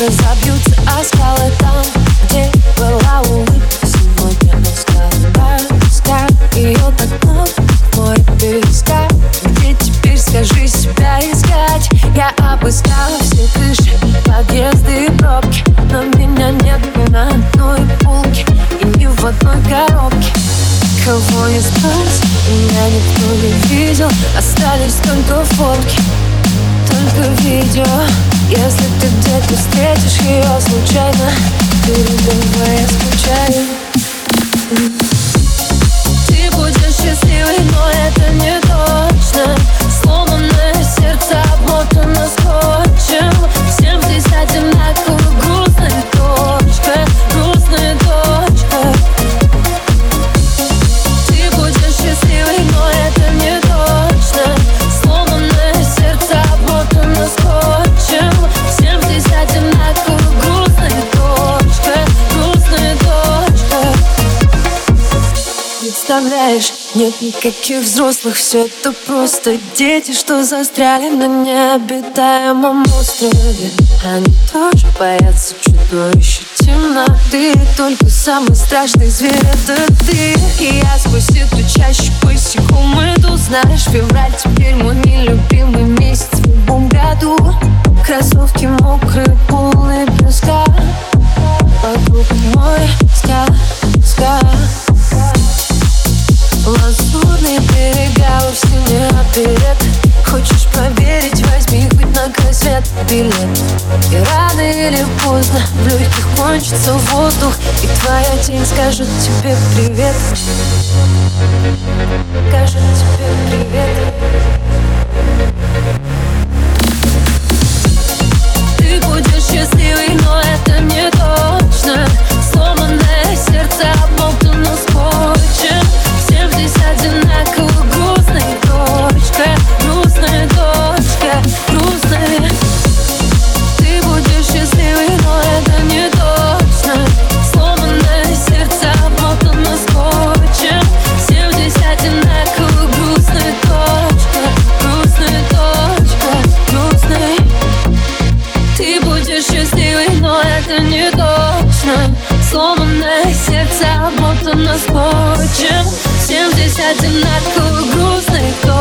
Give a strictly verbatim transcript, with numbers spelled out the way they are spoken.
разобьются о скалы. Там, где была улыбка, сегодня оскала. Пускай ее так много, море песка. Где теперь, скажи, себя искать? Я обыскала все крыши, подъезды и пробки, но меня нет ни на одной полке и ни в одной коробке. Кого не спас, меня никто не видел. Остались только фотки, только видео. Если ты где-то встретишь ее случайно, передавай, я скучаю. Ты будешь счастливой, но это не точно. Сломанное сердце обмотано скотчем. Всем здесь одинаково грустная точка, грустная точка. Ты будешь счастливой, но это не точно. Сломанное сердце обмотано скотчем. Всем здесь одинаково грустная точка, грустная точка. Представляешь, нет никаких взрослых, все это просто дети, что застряли на необитаемом острове. Они тоже боятся чудовища темноты. Только самый страшный зверь — это ты. И я сквозь эту чащу посеку мыту. Знаешь, февраль теперь мой нелюбимый месяц в любом году. Кроссовки мокрые, полные песка. Вокруг мой ска, ска. Лазурные берега, вовсе не оперет. Хочешь проверить, возьми хоть на край свет билет. И рано или поздно в легких кончится воздух, и твоя тень скажет тебе привет. Скажет тебе привет. Ты будешь счастливой, но это не точно. Сломанное сердце обмотано скотчем. Всем здесь одинаково грустная точка, грустная точка, грустная. Ты будешь счастливой, но это не точно. Сломанное сердце обмотано скотчем. Всем здесь одинаково грустная точка, грустная точка, грустная. Ты будешь счастливой, но это не точно. Сломанное сердце обмотано скотчем. Всем здесь одинаково грустная точка.